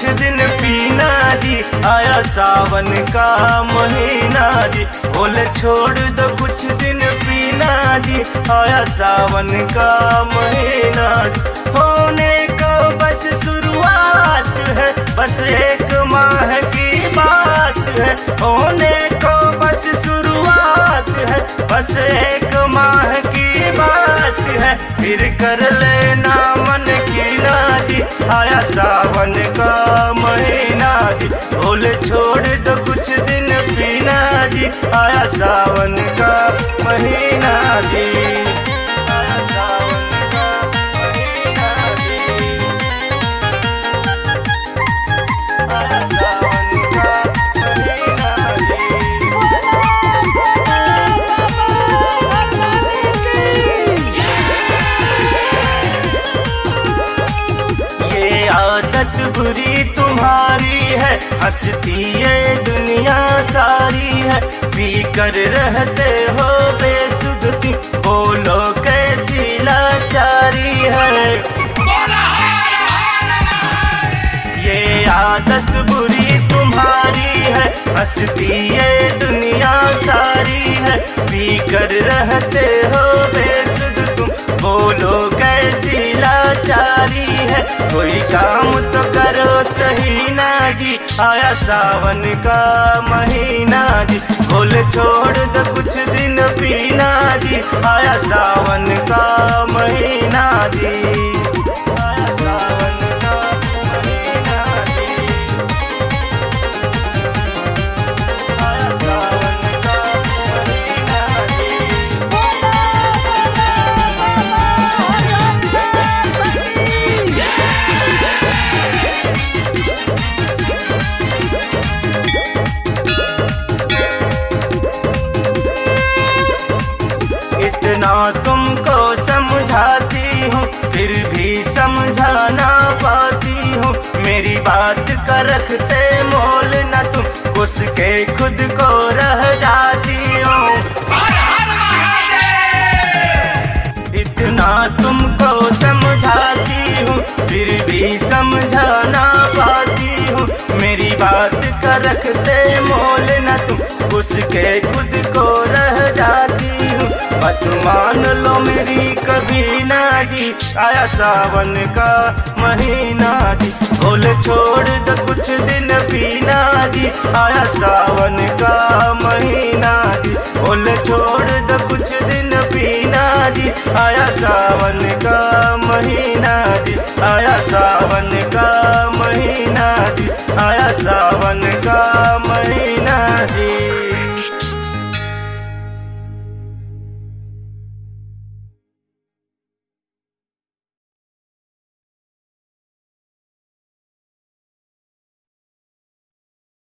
दिन पीना जी, आया सावन का महीना जी। बोले छोड़ दो कुछ दिन पीना जी, आया सावन का महीना जी। होने को बस शुरुआत है, बस एक माह की बात है। होने को बस शुरुआत है, बस एक माह की बात है। फिर कर लेना मन की ना जी, आया सावन का महीना जी। बोले छोड़ दो कुछ दिन पीना जी, आया सावन का महीना जी। आया सावन का महीना जी, आया सावन का महीना जी। ये आदत बुरी तुम्हारी है, हंसती ये दुनिया सारी है। पी कर रहते हो बेसुध, बोलो कैसी लाचारी है। ये आदत बुरी तुम्हारी है, हंसती ये दुनिया सारी है। पी कर रहते हो बेसुध तुम, बोलो कैसी लाचारी है। कोई काम तो करो सही ना जी, आया सावन का महीना जी। बोले छोड़ दो कुछ दिन पीना जी, आया सावन का महीना जी। आया सावन का महीना जी, आया सावन का महीना जी। इतना तुमको समझाती हूँ, फिर भी समझा ना पाती हूँ। मेरी बात का रखते मोल न तुम, घुस के खुद को रह जाती हूँ। इतना तुमको समझाती हूँ, फिर भी समझा ना पाती हूँ। मेरी बात का रखते मोल न तुम, घुस के खुद को रह जाती हूँ। मत मान लो मेरी कभी ना जी, आया सावन का महीना जी। बोले छोड़ दो कुछ दिन पीना जी, आया सावन का महीना जी। बोले छोड़ दो कुछ दिन पीना जी, आया सावन का महीना जी। आया सावन का महीना जी, आया सावन का महीना जी।